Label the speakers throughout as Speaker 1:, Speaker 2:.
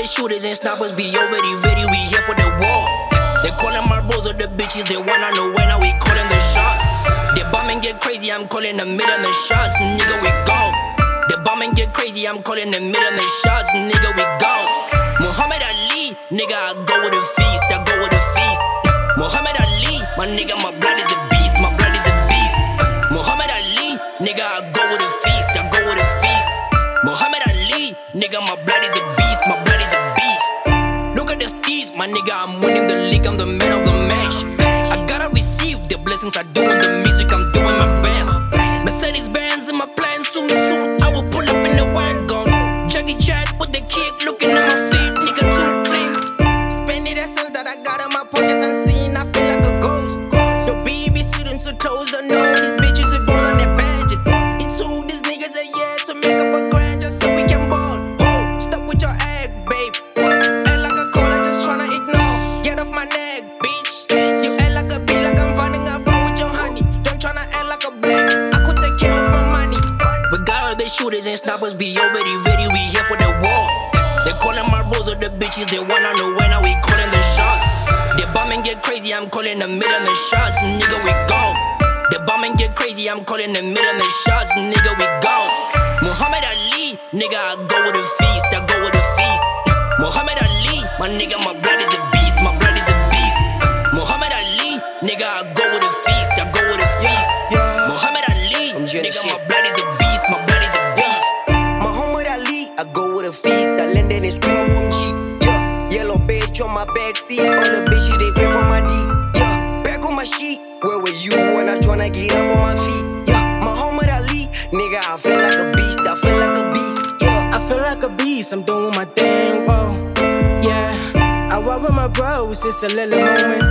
Speaker 1: the shooters and snipers be already ready, we here for the war. They calling my bros or the bitches, they wanna know when are we calling the shots. The bombing get crazy, I'm calling the mid and the shots, nigga we gone. The bombing get crazy, I'm calling the mid and the shots, nigga we gone. Muhammad Ali, nigga I go with a feast, I go with a feast. Muhammad Ali, my nigga my blood is a beast, my blood is a beast. Muhammad Ali, nigga I go with a feast, I go with a feast. Muhammad Ali, nigga my blood is a beast, my blood is a beast. Look at the steez, my nigga I'm winning the league, I'm the man of the match. I gotta receive the blessings I do in the music, I'm doing my best. Mercedes Benz in my plan, soon I will pull up in the wagon. Jackie Chan with the kick, looking at my feet, nigga too clean.
Speaker 2: Spending the cents that I got in my pockets and seeing, I feel like a ghost. Your baby sitting too close, don't know these bitches are born on their budget. It took these niggas a year to make up a grand just so we can ball. Oh, stop with your egg, babe. Act like a caller, just tryna ignore. Get off my neck, bitch. You act like a bee, like I'm finding out wrong with your honey. Don't tryna act like a bank. I could take care of my money.
Speaker 1: We got all the shooters and snipers be already ready, we here for the war. They calling my bros or the bitches, they wanna know when are we calling the shots. The bombing get crazy, I'm calling the mid and the shots, nigga we gone. The bombing get crazy, I'm calling the mid and the shots, nigga we gone. Muhammad Ali, nigga I go with a feast, I go with a feast. Muhammad Ali, my nigga my blood is a beast, my blood is a beast. Muhammad Ali, nigga I go with a feast, I go with a feast. Muhammad Ali, nigga my blood is a beast, my blood is a beast.
Speaker 2: Muhammad Ali, I go with a feast. I landed and screaming from G. Yeah, yellow bitch on my backseat. All the bitches they grab on my D. Yeah, back on my sheet. Where were you when I tryna get up on my feet? Yeah, Muhammad Ali, nigga, I feel like a beast. I feel like a beast. Yeah,
Speaker 3: I feel like a beast, I'm doing my thing, whoa. Yeah, I roll with my bros, it's a little moment,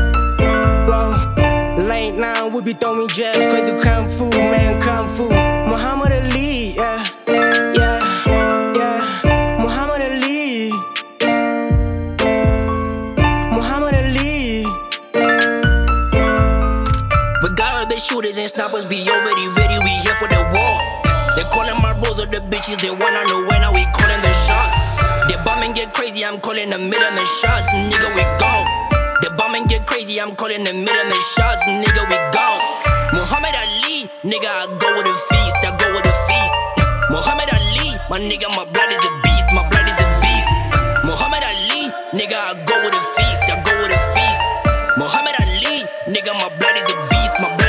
Speaker 3: whoa. Late now, we be throwing jabs, crazy kung fu, man, kung fu. Muhammad Ali, yeah, yeah, yeah. Muhammad Ali, Muhammad Ali.
Speaker 1: We got all the shooters and snipers be already ready, we here for the war. They calling my bros or the bitches, they wanna know when are we calling the shots. The bombing get crazy, I'm calling the mid and the shots, nigga we gone. The bombing get crazy, I'm calling the mid and the shots, nigga we gone. Muhammad Ali, nigga I go with a feast, I go with a feast. Muhammad Ali, my nigga my blood is a beast, my blood is a beast. Muhammad Ali, nigga I go with a feast, I go with a feast. Muhammad Ali, nigga my blood is a beast, my